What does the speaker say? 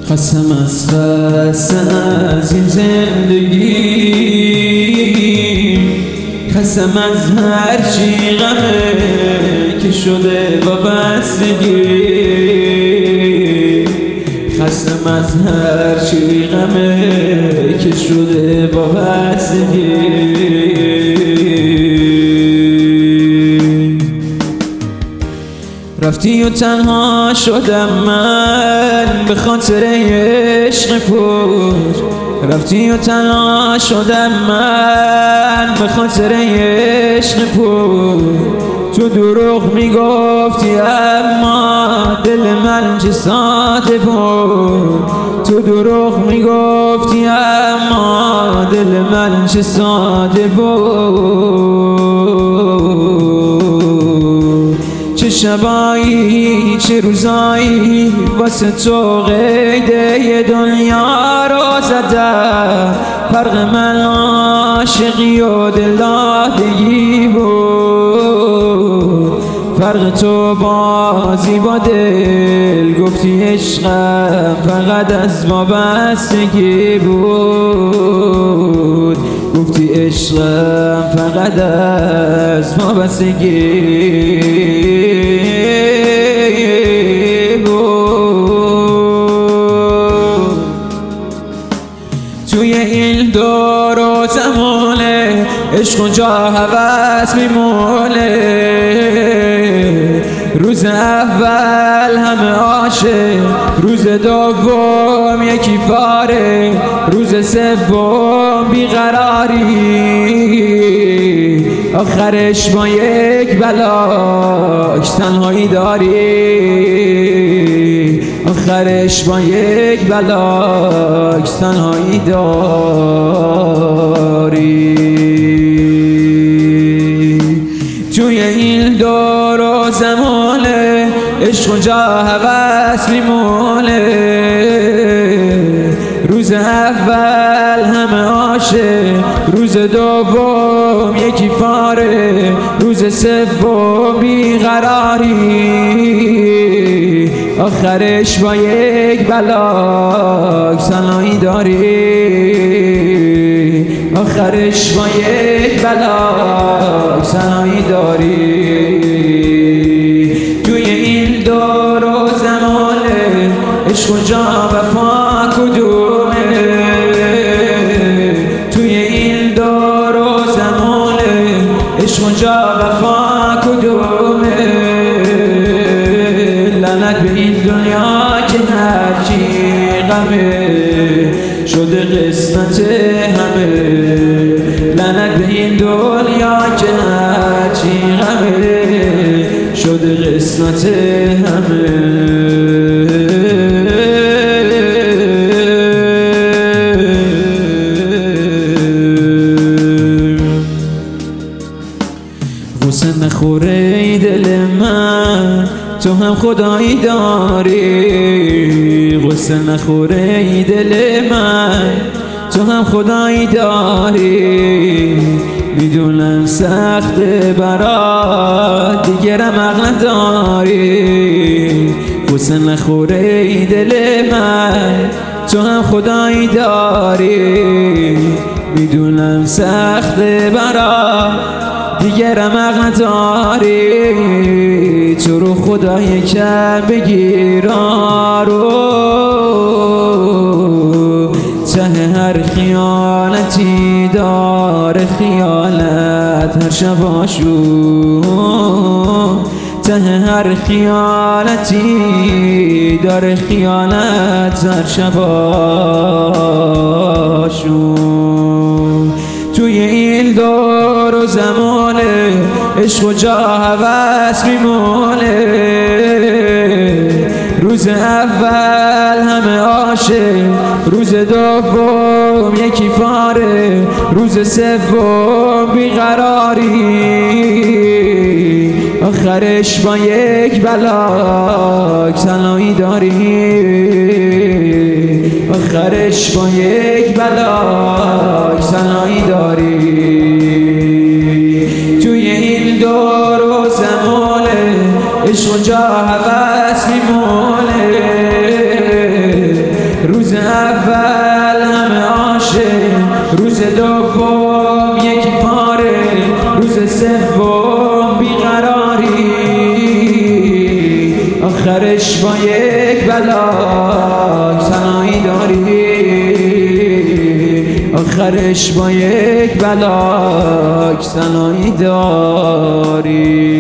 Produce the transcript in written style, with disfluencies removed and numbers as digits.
قسم از این زندگی، قسم از هر چی غمه که شده وابستگی، قسم از هر چی غمه که شده وابستگی. رفتی و تنها شدم من به خاطر عشق پوچ، رفتی و تنها شدم من به خاطر عشق پوچ. تو دروغ میگفتی اما دل من چه ساده بود، تو دروغ میگفتی اما دل من چه ساده بود. چه شبایی چه روزایی واسه تو قیده دنیا رو زدم، فرق من عاشقی و دلدادگی بود، فرق تو بازی با دل، گفتی عشقم فقط از وابستگی بود، گفتی عشقم فقط از وابستگی بود. توی این دور و زمانه عشق اونجا هوس میمونه، روز اول همه عاشق، روز دوم یکی پاره، روز سوم بیقراری، آخرش با یک بلاک تنهایی داری، آخرش با یک بلاک تنهایی داری. توی این دور و زمانه عشق اونجا هوس میمونه، روز اول همه عاشق، روز دوم یکی پاره، روز سوم بیقراری، آخرش با یک بلاک تنهایی داری، آخرش با یک بلاک تنهایی داری. توی این دور و زمانه عشق اونجا وفا کدومه، توی این دور و زمانه عشق اونجا وفا کدومه. لعنت به این دنیا که هرچی غمه شده قسمت همه، لعنت به این دنیا که هرچی غمه شده قسمت همه. غصه نخوره ای دل من، تو هم خدایی داری، غصه نخوره ای دل من، تو هم خدایی داری. میدونم سخت برات دیگه رمق نداری، غصه نخوره ای دل من، تو هم خدایی داری. میدونم سخت برات دیگه رمق نداری، تو رو خدا یکم بگیر رو، ته هر خیانتی داره خیانت هر شباشو، ته هر خیانتی داره خیانت هر شباشو. توی این دور و زمانه عشق و جا هوس میمونه، روز اول همه عاشق، روز دوم یکی پاره، روز سوم بیقراری، آخرش با یک بلاک تنهایی داری، آخرش با یک بلاک تنهایی داری. توی این دور و زمانه عشق اونجا هوس میمونه، روز دوم یک پاره، روز سوم بیقراری، آخرش با یک بلاک تنهایی داری، آخرش با یک بلاک تنهایی داری.